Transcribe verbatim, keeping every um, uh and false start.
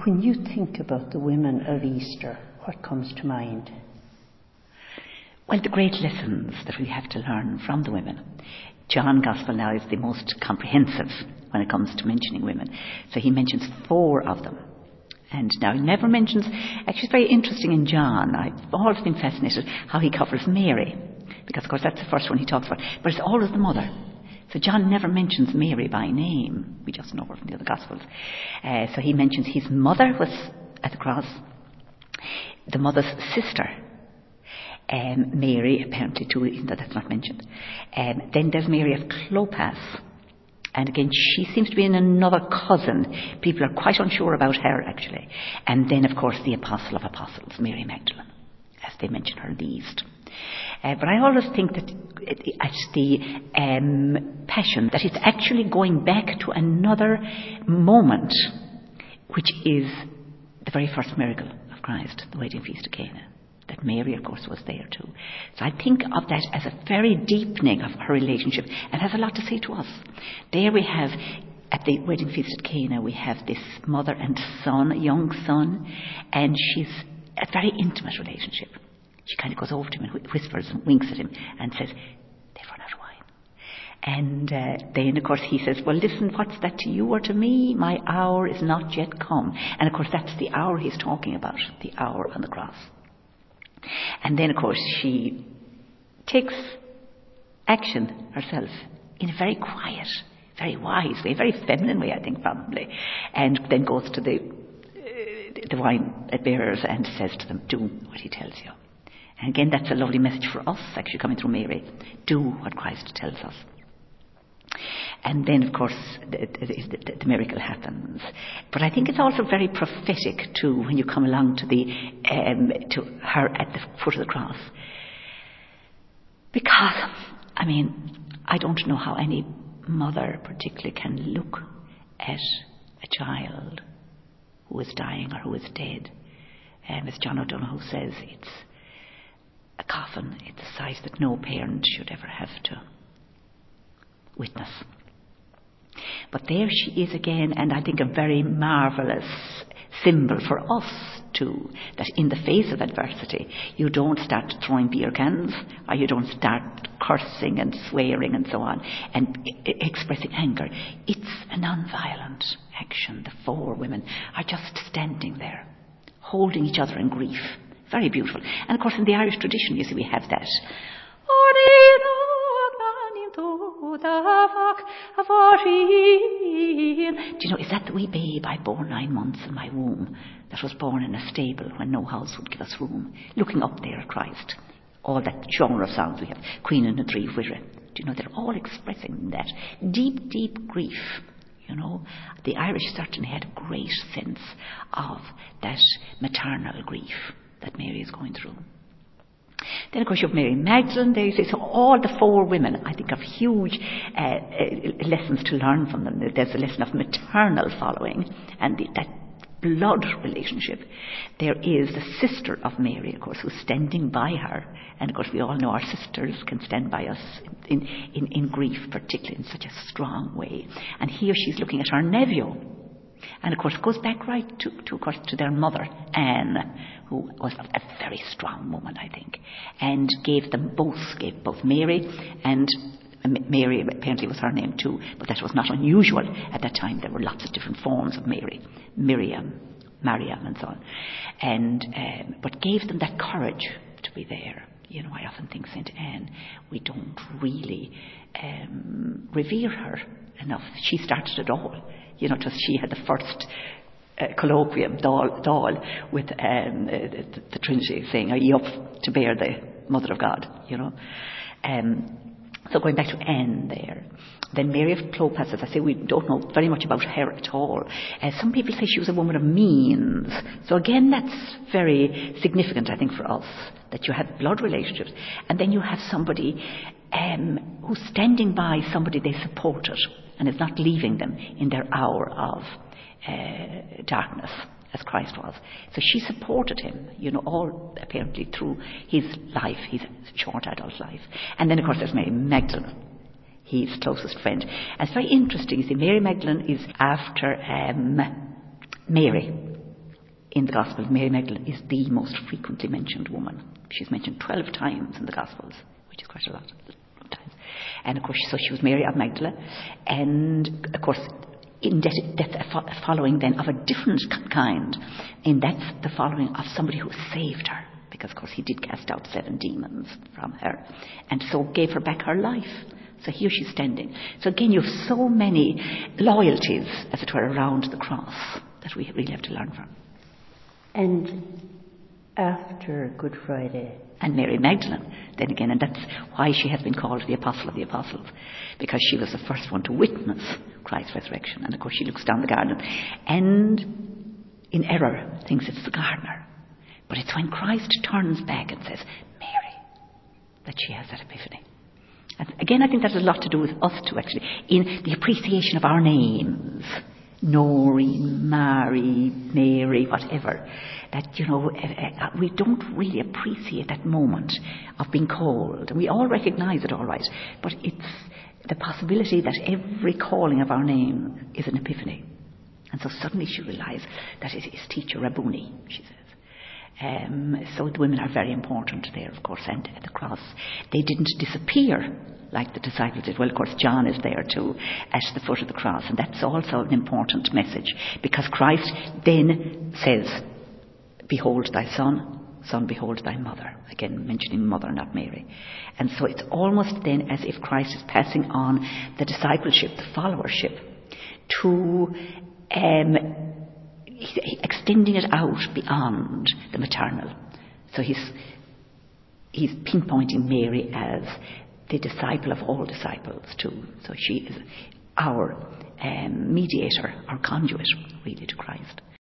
When you think about the women of Easter, what comes to mind? Well, the great lessons that we have to learn from the women. John's Gospel now is the most comprehensive when it comes to mentioning women. So he mentions four of them. And now he never mentions, actually it's very interesting in John, I've always been fascinated how he covers Mary. Because of course that's the first one he talks about. But it's always the mother. So John never mentions Mary by name. We just know her from the other Gospels. Uh, so he mentions his mother was at the cross, the mother's sister, um, Mary, apparently too, even though that's not mentioned. Um, then there's Mary of Clopas. And again, she seems to be in another cousin. People are quite unsure about her, actually. And then, of course, the Apostle of Apostles, Mary Magdalene, as they mention her least. Uh, but I always think that at the um, Passion, that it's actually going back to another moment, which is the very first miracle of Christ, the wedding feast of Cana. That Mary, of course, was there too. So I think of that as a very deepening of her relationship and has a lot to say to us. There we have, at the wedding feast at Cana, we have this mother and son, a young son, and she's a very intimate relationship. She kind of goes over to him and whispers and winks at him and says, they've run out of wine. And uh, then, of course, he says, well, listen, what's that to you or to me? My hour is not yet come. And, of course, that's the hour he's talking about, the hour on the cross. And then, of course, she takes action herself in a very quiet, very wise way, very feminine way, I think, probably. And then goes to the, uh, the wine bearers and says to them, do what he tells you. And again, that's a lovely message for us, actually, coming through Mary. Do what Christ tells us. And then, of course, the, the, the miracle happens. But I think it's also very prophetic, too, when you come along to the um, to her at the foot of the cross. Because, I mean, I don't know how any mother particularly can look at a child who is dying or who is dead. Um, as John O'Donoghue says, it's a coffin. It's a sight that no parent should ever have to witness. But there she is again, and I think a very marvellous symbol for us too, that in the face of adversity you don't start throwing beer cans, or you don't start cursing and swearing and so on and I- expressing anger. It's a non-violent action. The four women are just standing there holding each other in grief. Very beautiful. And of course in the Irish tradition, you see, we have that. Do you know, is that the wee babe I bore nine months in my womb, that was born in a stable when no house would give us room, looking up there at Christ? All that genre of songs we have, Queen and the Three Whither. Do you know, they're all expressing that deep, deep grief. You know, the Irish certainly had a great sense of that maternal grief that Mary is going through. Then, of course, you have Mary Magdalene. There you say, so all the four women, I think, have huge uh, uh, lessons to learn from them. There's a lesson of maternal following and the, that blood relationship. There is the sister of Mary, of course, who's standing by her. And, of course, we all know our sisters can stand by us in, in, in grief, particularly in such a strong way. And here she's looking at her nephew. And of course it goes back right to, to of course to their mother, Anne, who was a very strong woman, I think, and gave them both, gave both Mary and Mary apparently was her name too, but that was not unusual at that time. There were lots of different forms of Mary, Miriam, Mariam, and so on, and um, but gave them that courage to be there. You know, I often think Saint Anne, we don't really um, revere her enough. She started it all. You know, just she had the first uh, colloquium, Dáil, Dáil, with um, the, the Trinity, saying, "Are you up to bear the Mother of God?" You know. Um, so going back to Anne there. Then Mary of Clopas, as I say, we don't know very much about her at all. Uh, some people say she was a woman of means. So again, that's very significant, I think, for us, that you have blood relationships. And then you have somebody um, who's standing by somebody they supported and is not leaving them in their hour of uh, darkness, as Christ was. So she supported him, you know, all apparently through his life, his short adult life. And then, of course, there's Mary Magdalene, his closest friend. And it's very interesting. You see, Mary Magdalene is after um, Mary. in the Gospel, Mary Magdalene is the most frequently mentioned woman. She's mentioned twelve times in the Gospels, which is quite a lot of times. And of course, so she was Mary of Magdala, and of course, in that, that's a following then of a different kind, in that's the following of somebody who saved her, because of course he did cast out seven demons from her, and so gave her back her life. So here she's standing. So again, you have so many loyalties, as it were, around the cross that we really have to learn from. And after Good Friday, and Mary Magdalene, then again, and that's why she has been called the Apostle of the Apostles, because she was the first one to witness Christ's resurrection. And of course she looks down the garden and in error thinks it's the gardener. But it's when Christ turns back and says, Mary, that she has that epiphany. And again, I think that has a lot to do with us too, actually, in the appreciation of our names. Noreen, Mary, Mary, whatever. That, you know, we don't really appreciate that moment of being called. We all recognise it all right, but it's the possibility that every calling of our name is an epiphany. And so suddenly she realised that it is teacher Rabboni, she says. Um, so the women are very important there, of course, and at the cross. They didn't disappear like the disciples did. Well, of course, John is there too, at the foot of the cross, and that's also an important message, because Christ then says, behold thy son, son, behold thy mother. Again, mentioning mother, not Mary. And so it's almost then as if Christ is passing on the discipleship, the followership, to um, extending it out beyond the maternal. So he's he's pinpointing Mary as the disciple of all disciples too. So she is our um, mediator, our conduit, really, to Christ.